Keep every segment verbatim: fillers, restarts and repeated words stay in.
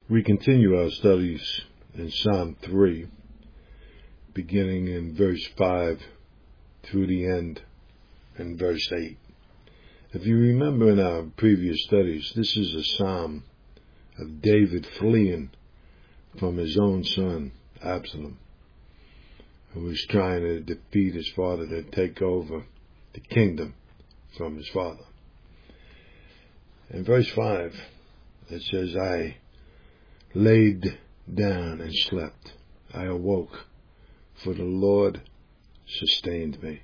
We continue our studies in Psalm three, beginning in verse five through the end in verse eight. If you remember in our previous studies, this is a psalm of David fleeing from his own son, Absalom, who was trying to defeat his father to take over the kingdom from his father. In verse five, it says, I laid down and slept. I awoke, for the Lord sustained me.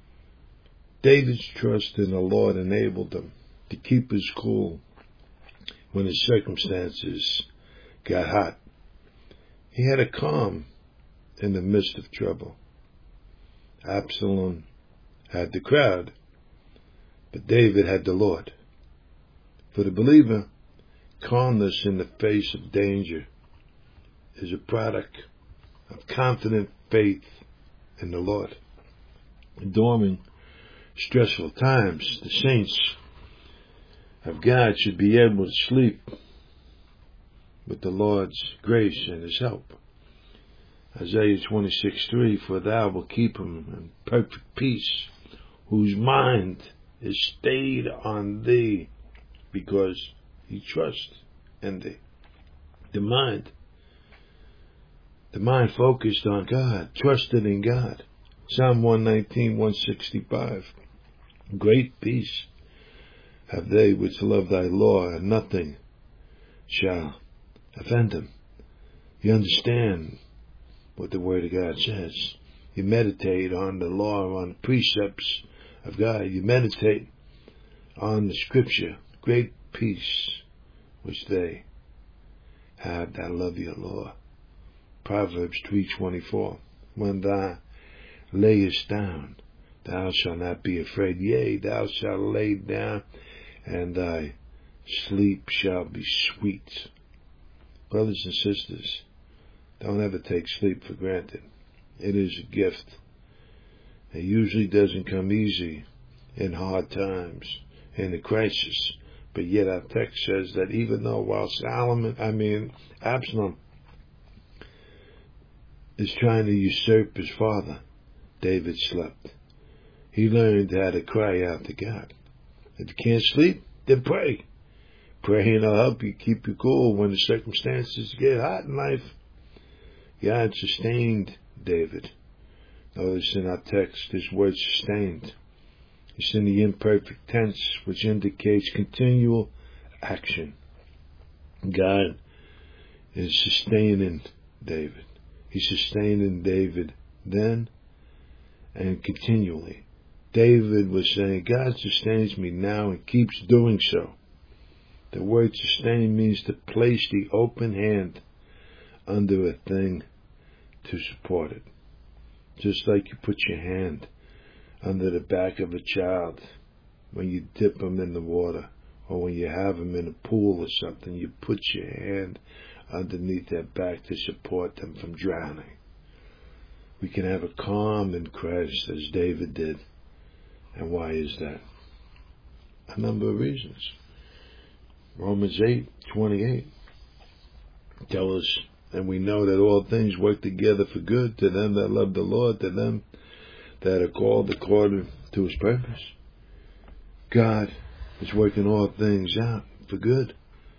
David's trust in the Lord enabled him to keep his cool when his circumstances got hot. He had a calm in the midst of trouble. Absalom had the crowd, but David had the Lord. For the believer, calmness in the face of danger is a product of confident faith in the Lord. During stressful times, the saints of God should be able to sleep with the Lord's grace and His help. Isaiah twenty-six three, for thou wilt keep him in perfect peace, whose mind is stayed on thee, because he trusts in thee. The mind, the mind focused on God, trusted in God. Psalm one nineteen, one sixty-five. Great peace have they which love thy law, and nothing shall offend them. You understand what the Word of God says. You meditate on the law, on the precepts of God. You meditate on the Scripture. Great peace which they have that love your law. Proverbs three twenty-four. When thou layest down, thou shalt not be afraid. Yea, thou shalt lay down, and thy sleep shall be sweet. Brothers and sisters, don't ever take sleep for granted. It is a gift. It usually doesn't come easy in hard times, in a crisis. But yet our text says that even though while Solomon, I mean Absalom, is trying to usurp his father, David slept. He learned how to cry out to God. If you can't sleep, then pray. Praying will help you keep you cool when the circumstances get hot in life. God sustained David. Notice in our text this word sustained. It's in the imperfect tense, which indicates continual action. God is sustaining David. He's sustaining David then and continually. David was saying, God sustains me now and keeps doing so. The word sustain means to place the open hand under a thing to support it. Just like you put your hand under the back of a child when you dip them in the water, or when you have them in a pool or something, you put your hand underneath their back to support them from drowning. We can have a calm in Christ as David did. And why is that? A number of reasons. Romans eight twenty-eight tells us, and we know that all things work together for good to them that love the Lord, to them that are called according to His purpose. God is working all things out for good,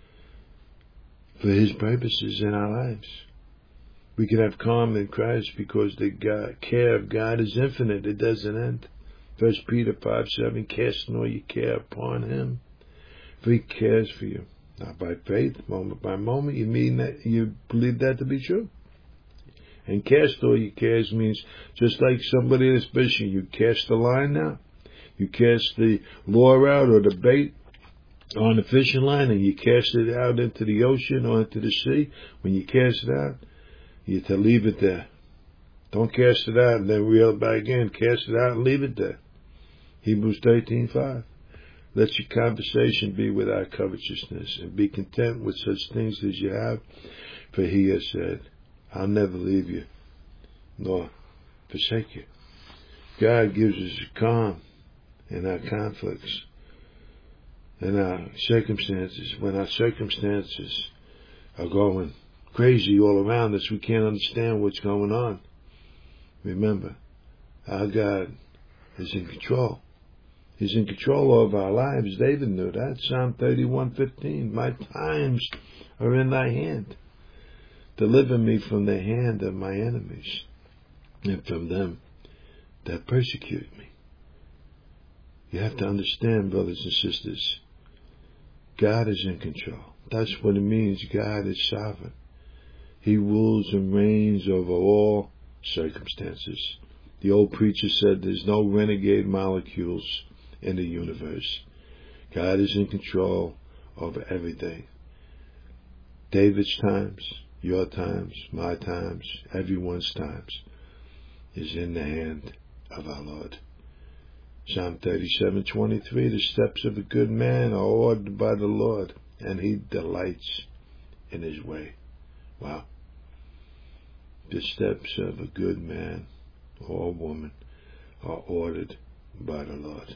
for His purposes in our lives. We can have calm in Christ because the God, care of God is infinite. It doesn't end. First Peter five seven, casting all your care upon Him, for He cares for you. Not by faith, moment by moment. You mean that you believe that to be true? And cast all your cares means just like somebody that's fishing. You cast the line out. You cast the lure out or the bait on the fishing line, and you cast it out into the ocean or into the sea. When you cast it out, you have to leave it there. Don't cast it out and then reel it back in. Cast it out and leave it there. Hebrews thirteen five. Let your conversation be without covetousness, and be content with such things as you have. For He has said, I'll never leave you, nor forsake you. God gives us a calm in our conflicts, in our circumstances. When our circumstances are going crazy all around us. We can't understand what's going on. Remember, our God is in control. He's in control of our lives. David knew that. Psalm thirty-one fifteen. My times are in thy hand. Deliver me from the hand of my enemies and from them that persecute me. You have to understand, brothers and sisters, God is in control. That's what it means. God is sovereign. He rules and reigns over all circumstances. The old preacher said there's no renegade molecules in the universe. God is in control over everything. David's times, your times, my times, everyone's times is in the hand of our Lord. Psalm thirty-seven twenty-three, the steps of a good man are ordered by the Lord, and he delights in his way. Wow. The steps of a good man or woman are ordered by the Lord,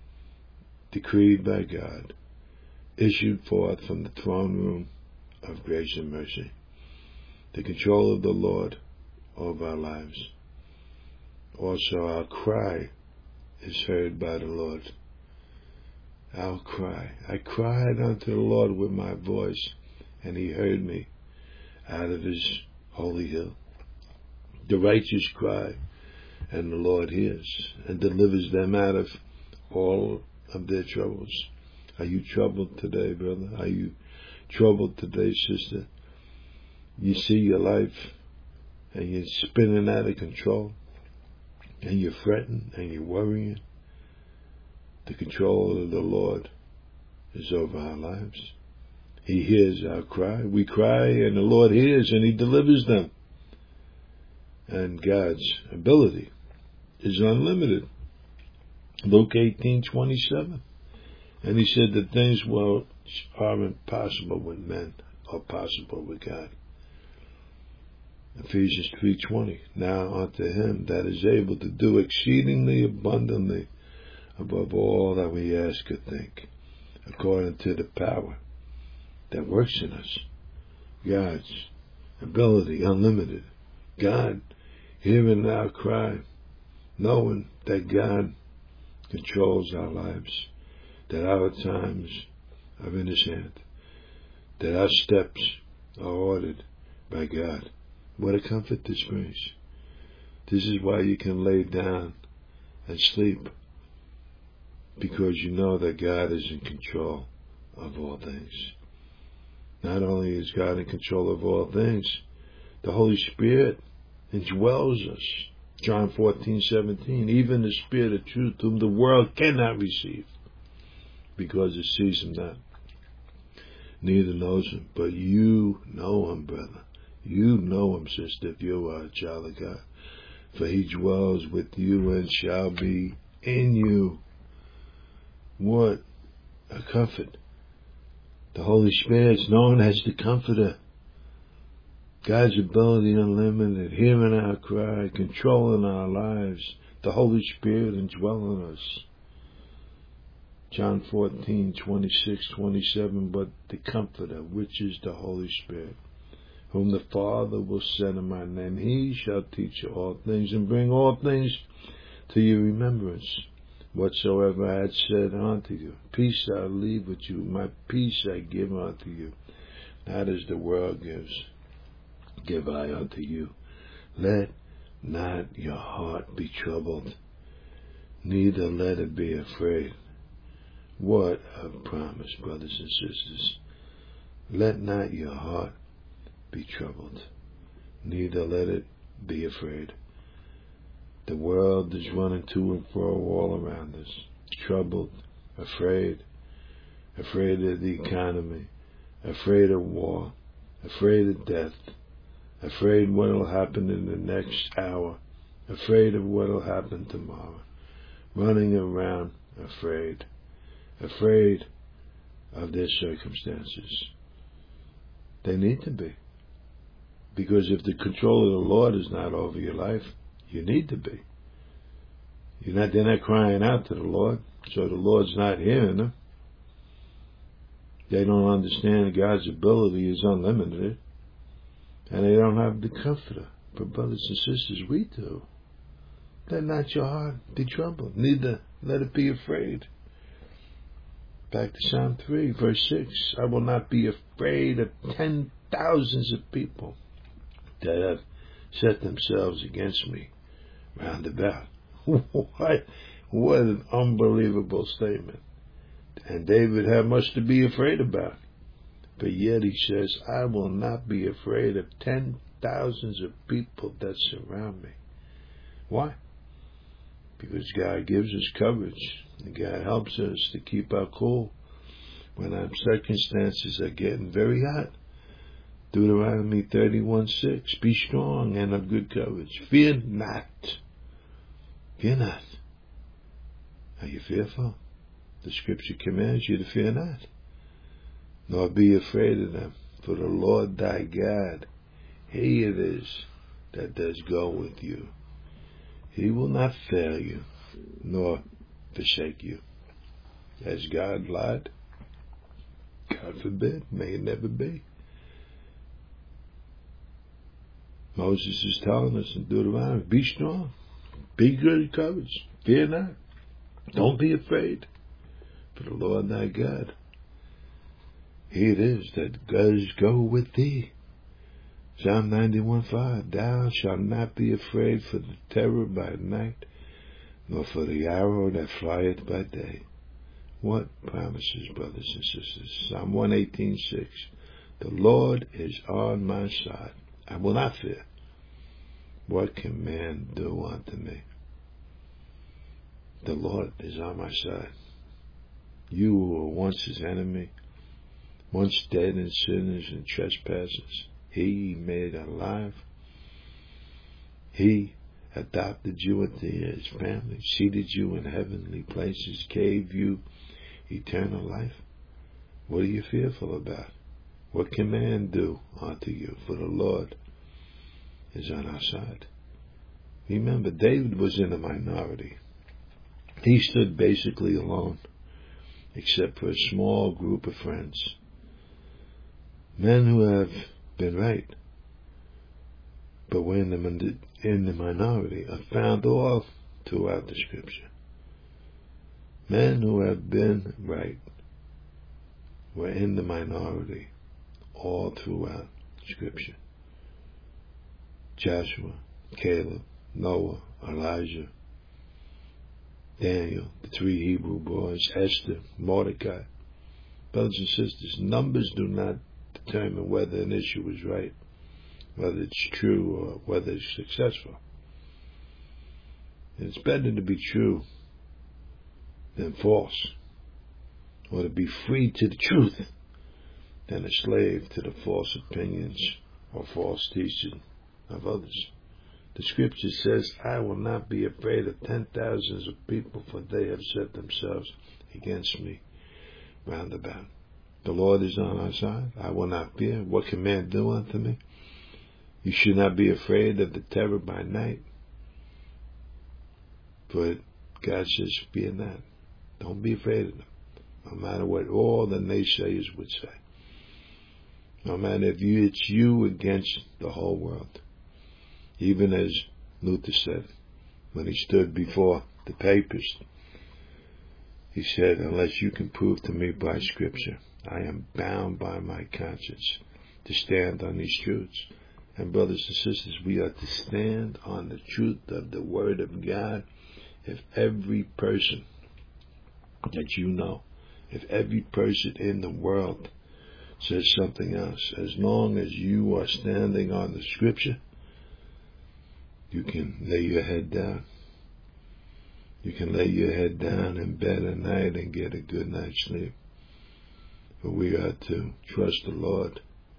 decreed by God, issued forth from the throne room of grace and mercy. The control of the Lord over our lives. Also, our cry is heard by the Lord. Our cry. I cried unto the Lord with my voice, and he heard me out of his holy hill. The righteous cry, and the Lord hears and delivers them out of all of their troubles. Are you troubled today, brother? Are you troubled today, sister? You see your life and you're spinning out of control, and you're fretting and you're worrying. The control of the Lord is over our lives. He hears our cry. We cry and the Lord hears and he delivers them. And God's ability is unlimited. Luke eighteen twenty-seven. And he said that things which are impossible with men are possible with God. Ephesians three twenty. Now unto him that is able to do exceedingly abundantly above all that we ask or think, according to the power that works in us. God's ability unlimited. God hearing our cry, knowing that God controls our lives, that our times are in his hand, that our steps are ordered by God. What a comfort this brings. This is why you can lay down and sleep, because you know that God is in control of all things. Not only is God in control of all things, the Holy Spirit indwells us. John fourteen seventeen. Even the Spirit of truth, whom the world cannot receive, because it sees him not, neither knows him. But you know him, brother. You know him, sister, if you are a child of God. For he dwells with you and shall be in you. What a comfort. The Holy Spirit is known as the Comforter. God's ability unlimited, hearing our cry, controlling our lives. The Holy Spirit indwelling us. John fourteen twenty-six twenty-seven. But the Comforter, which is the Holy Spirit, whom the Father will send in my name, he shall teach you all things, and bring all things to your remembrance, whatsoever I had said unto you. Peace I leave with you, my peace I give unto you. Not as the world gives, give I unto you. Let not your heart be troubled, neither let it be afraid. What a promise, brothers and sisters. Let not your heart be troubled, neither let it be afraid. The world is running to and fro all around us, troubled, afraid, afraid of the economy, afraid of war, afraid of death, afraid what will happen in the next hour, afraid of what will happen tomorrow, running around afraid, afraid of their circumstances. They need to be. Because if the control of the Lord is not over your life, you need to be. You're not, they're not crying out to the Lord, so the Lord's not hearing them. They don't understand God's ability is unlimited, and they don't have the comforter. But brothers and sisters, we do. Let not your heart be troubled, neither let it be afraid. Back to Psalm three, verse six. I will not be afraid of ten thousands of people that have set themselves against me round about. What, what an unbelievable statement. And David had much to be afraid about. But yet he says, I will not be afraid of ten thousands of people that surround me. Why? Because God gives us coverage. And God helps us to keep our cool when our circumstances are getting very hot. Deuteronomy thirty-one six. Be strong and of good courage. Fear not. Fear not. Are you fearful? The scripture commands you to fear not, nor be afraid of them. For the Lord thy God, he it is that does go with you. He will not fail you, nor forsake you. Has God lied? God forbid. May it never be. Moses is telling us in Deuteronomy, be strong, be good courage, fear not, don't be afraid. For the Lord thy God, he it is that does go with thee. Psalm ninety-one five. Thou shalt not be afraid for the terror by night, nor for the arrow that flieth by day. What promises, brothers and sisters? Psalm one eighteen six. The Lord is on my side. I will not fear. What can man do unto me? The Lord is on my side. You who were once his enemy, once dead in sinners and trespasses, he made alive. He adopted you into his family, seated you in heavenly places, gave you eternal life. What are you fearful about? What can man do unto you? For the Lord is on our side. Remember, David was in a minority. He stood basically alone, except for a small group of friends. Men who have been right, but were in the, in the minority, are found all throughout the scripture. Men who have been right were in the minority all throughout scripture. Joshua, Caleb, Noah, Elijah, Daniel, the three Hebrew boys, Esther, Mordecai. Brothers and sisters, numbers do not determine whether an issue is right, whether it's true, or whether it's successful. And it's better to be true than false, or to be free to the truth than a slave to the false opinions or false teaching of others. The scripture says, I will not be afraid of ten thousands of people, for they have set themselves against me round about. The Lord is on our side. I will not fear. What can man do unto me? You should not be afraid of the terror by night. But God says, fear not. Don't be afraid of them. No matter what all the naysayers would say. No matter if you, it's you against the whole world. Even as Luther said, when he stood before the papists, he said, unless you can prove to me by scripture, I am bound by my conscience to stand on these truths. And brothers and sisters, we are to stand on the truth of the Word of God. If every person that you know, if every person in the world says something else, as long as you are standing on the scripture, you can lay your head down. You can lay your head down in bed at night and get a good night's sleep. But we are to trust the Lord.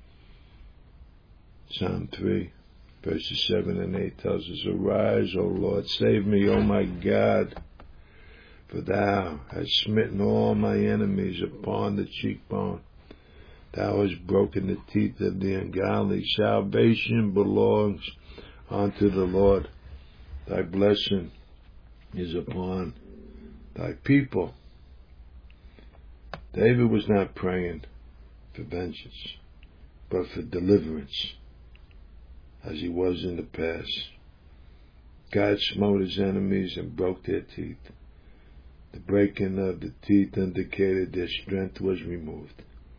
Psalm three, verses seven and eight tells us, Arise, O Lord, save me, O my God, for thou hast smitten all my enemies upon the cheekbone. Thou hast broken the teeth of the ungodly. Salvation belongs unto the Lord. Thy blessing is upon thy people. David was not praying for vengeance, but for deliverance, as he was in the past. God smote his enemies and broke their teeth. The breaking of the teeth indicated their strength was removed.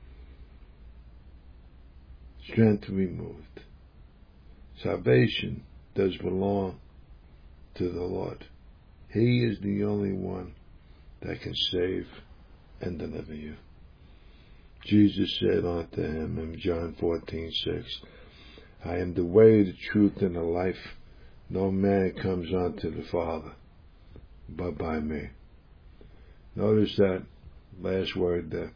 Strength removed. Salvation does belong to the Lord. He is the only one that can save and deliver you. Jesus said unto him in John fourteen six, I am the way, the truth, and the life. No man comes unto the Father but by me. Notice that last word there,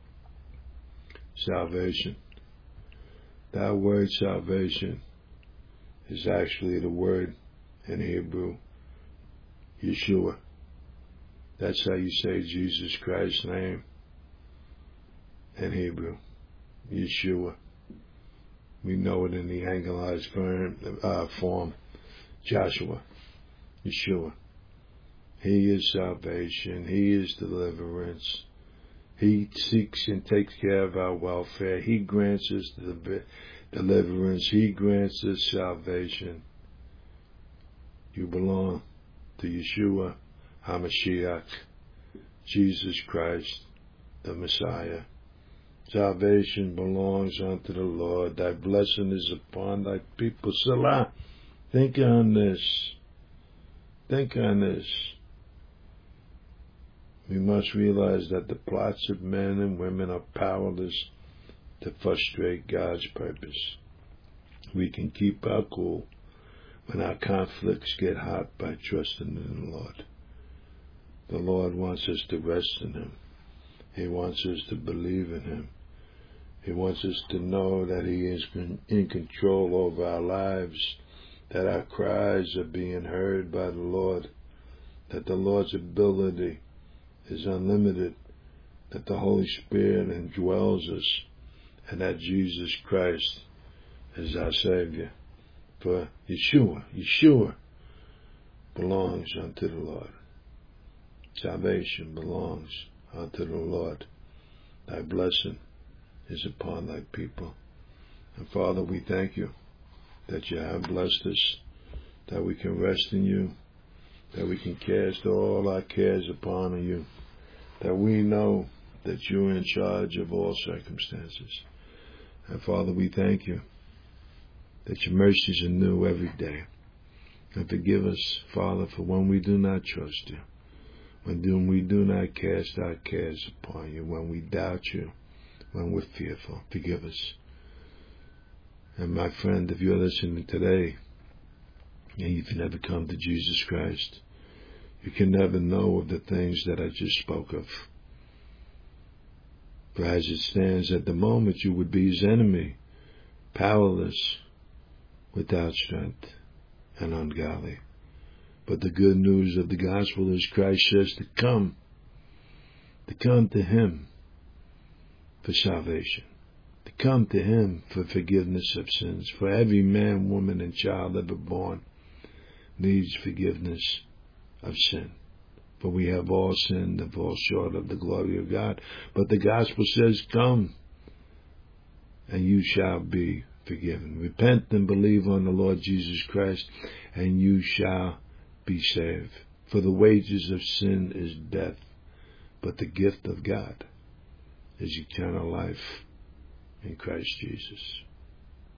salvation. That word salvation is actually the word in Hebrew, Yeshua. That's how you say Jesus Christ's name in Hebrew, Yeshua. We know it in the anglized form, uh, form, Joshua, Yeshua. He is salvation. He is deliverance. He seeks and takes care of our welfare. He grants us the deliverance. He grants us salvation. You belong to Yeshua HaMashiach, Jesus Christ, the Messiah. Salvation belongs unto the Lord. Thy blessing is upon thy people. Salah. Think on this. Think on this. We must realize that the plots of men and women are powerless to frustrate God's purpose. We can keep our cool when our conflicts get hot by trusting in the Lord. The Lord wants us to rest in Him. He wants us to believe in Him. He wants us to know that He is in control over our lives, that our cries are being heard by the Lord, that the Lord's ability is unlimited, that the Holy Spirit indwells us, and that Jesus Christ is our Savior. For Yeshua, Yeshua belongs unto the Lord. Salvation belongs unto the Lord. Thy blessing is upon thy people. And Father, we thank you that you have blessed us, that we can rest in you, that we can cast all our cares upon you, that we know that you're in charge of all circumstances. And Father, we thank you that your mercies are new every day. And forgive us, Father, for when we do not trust you, when we do not cast our cares upon you, when we doubt you, when we're fearful. Forgive us. And my friend, if you're listening today and you've never come to Jesus Christ, you can never know of the things that I just spoke of. For as it stands at the moment, you would be his enemy, powerless, without strength, and ungodly. But the good news of the gospel is Christ says to come, to come to him for salvation, to come to him for forgiveness of sins. For every man, woman, and child ever born needs forgiveness of sin. For we have all sinned and fall short of the glory of God. But the gospel says, come, and you shall be forgiven. Repent and believe on the Lord Jesus Christ, and you shall be saved. For the wages of sin is death, but the gift of God is eternal life in Christ Jesus.